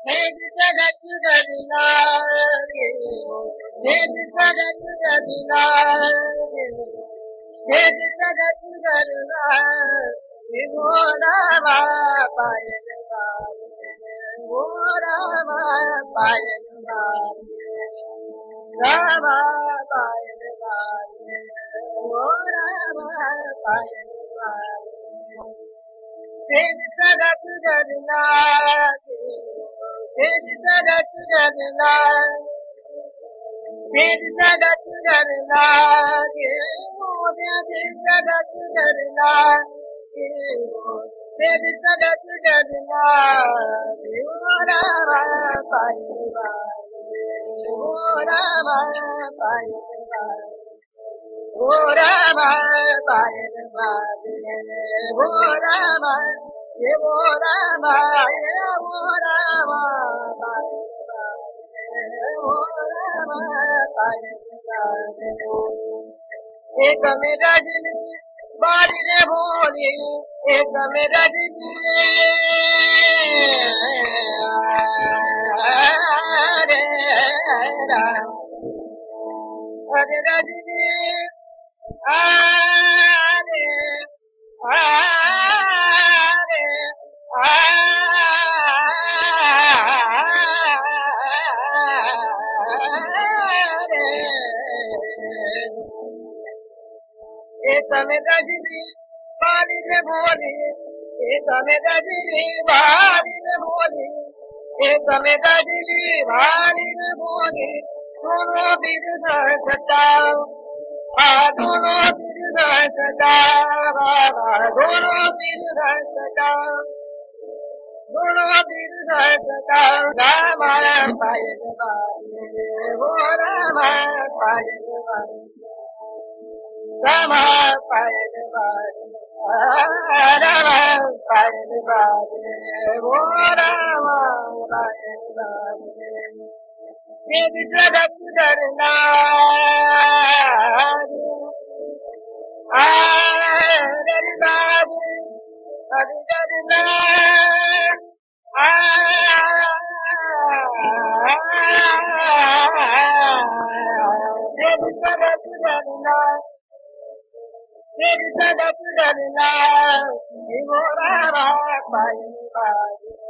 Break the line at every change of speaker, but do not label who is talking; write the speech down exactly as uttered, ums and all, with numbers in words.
Head Sagat Gadinari, Head Sagat Gadinari, Head Sagat Gadinari, Morama Payanama, Morama Payanama, Rama Payanama, Morama Payanama. Head Sagat Gadinari, Head Sagat Gadinari. Did Sagat Garna, Modia did Sagat Garna, did Sagat Garna, Urama Paiva, Urama Paiva, Urama Paiva, Urama, Urama, Urama Paiva. एक में रजनी बारी रे भोली एक में रजनी रे राम अरे रजनी आरे आरे एक में रजनी बारी में भोली एक में रजनी बारी में भोली एक में रजनी बारी में भोली दोनों बीच सदा दोनों बीच सदा दोनों बीच सदा दोनों बीच सदा राम पाय हो राम पाय Rama Payadevadi, Rama Payadevadi, O Rama Payadevadi. Did Sagat Garna, Adivadi, Adivadina, Did Sagat Garna. Did Sagat Garna, Morama Paiva.